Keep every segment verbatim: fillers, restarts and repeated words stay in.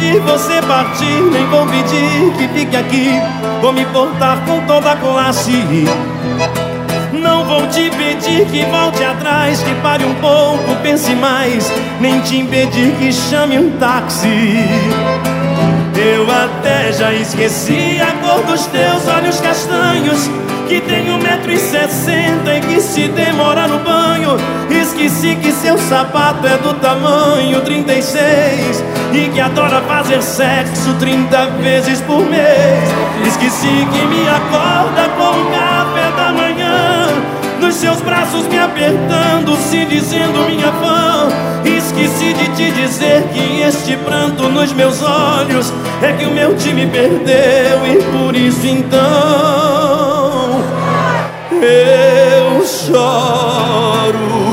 pedir você partir, nem vou pedir que fique aqui. Vou me portar com toda a classe. Não vou te pedir que volte atrás, que pare um pouco, pense mais. Nem te impedir que chame um táxi. Eu até já esqueci a cor dos teus olhos castanhos, que tem um metro e sessenta e que se demora no banho. Esqueci que seu sapato é do tamanho trinta e seis e que adora fazer sexo trinta vezes por mês. Esqueci que me acorda com o café da manhã, nos seus braços me apertando, se dizendo minha fã. Esqueci de te dizer que este pranto nos meus olhos é que o meu time perdeu, e por isso então eu choro.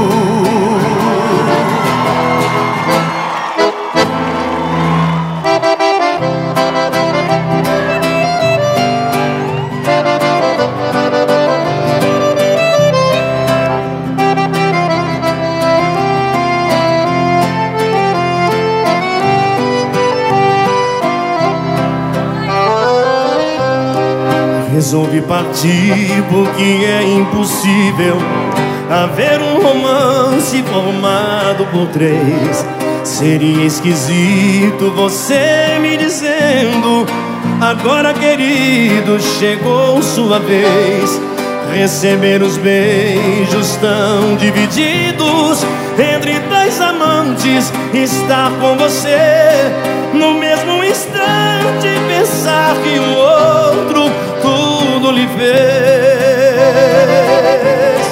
Resolvi partir porque é impossível haver um romance formado por três. Seria esquisito você me dizendo: agora, querido, chegou sua vez. Receber os beijos tão divididos entre dois amantes, estar com você no mesmo instante, pensar que o outro tudo lhe fez.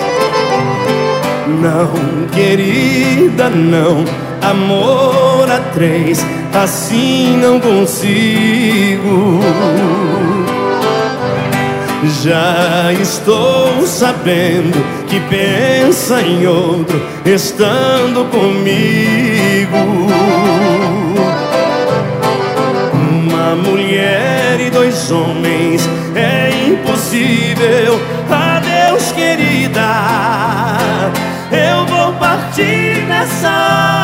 Não, querida, não. Amor a três, assim não consigo. Já estou sabendo que pensa em outro estando comigo. Uma mulher e dois homens é impossível. Adeus, querida, eu vou partir nessa